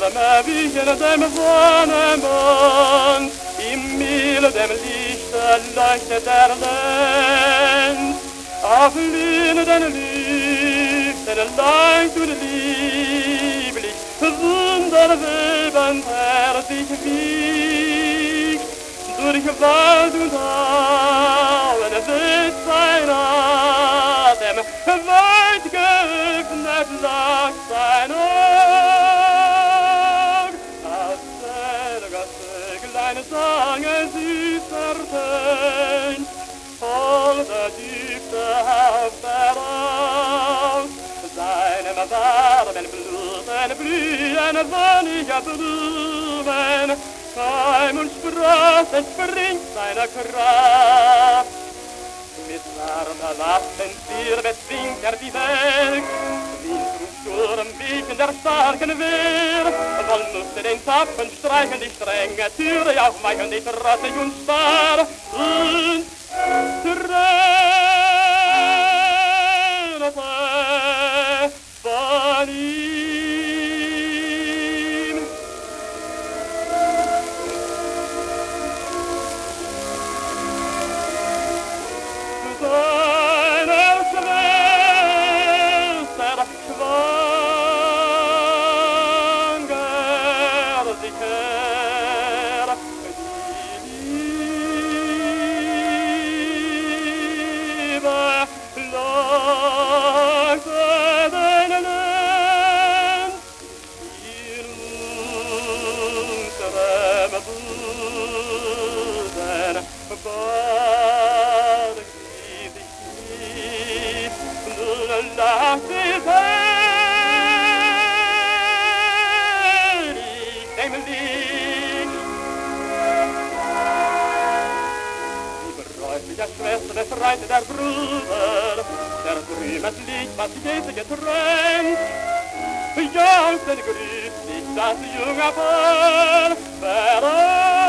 Arme wichen dem Sonnenmond, im mildem Lichte leuchtet der Lenz. Auf blühenden Lüften leicht und lieblich, wunderwebend sich wiegt. Durch Wald und Auen weht sein Atem, weit geöffnet lag sein Auge. Aus der Gasse sangen süßer Töne, voll der Düfte auf der Haus. Seinem warmen Bluten blühen wonnige Blumen, Keim und Sprossen springt seiner Kraft. Mit warmer Waffenstier bezwingt die Welt, Wind und Sturm wichen der starken Wehr. Soll musste den Zapfen streichen, die strenge Türe aufweichen, die trotzig und starr und trennte von ihm. Seine Schwester schwanger sich her, die Liebe leuchtet den Lenz in unserem Busen. Lass dich selig dem Licht. Die bräutliche Schwester befreit der Bruder, der trübes Licht, was Jesus getrennt. Jauchzend grüßt dich das junge Paar,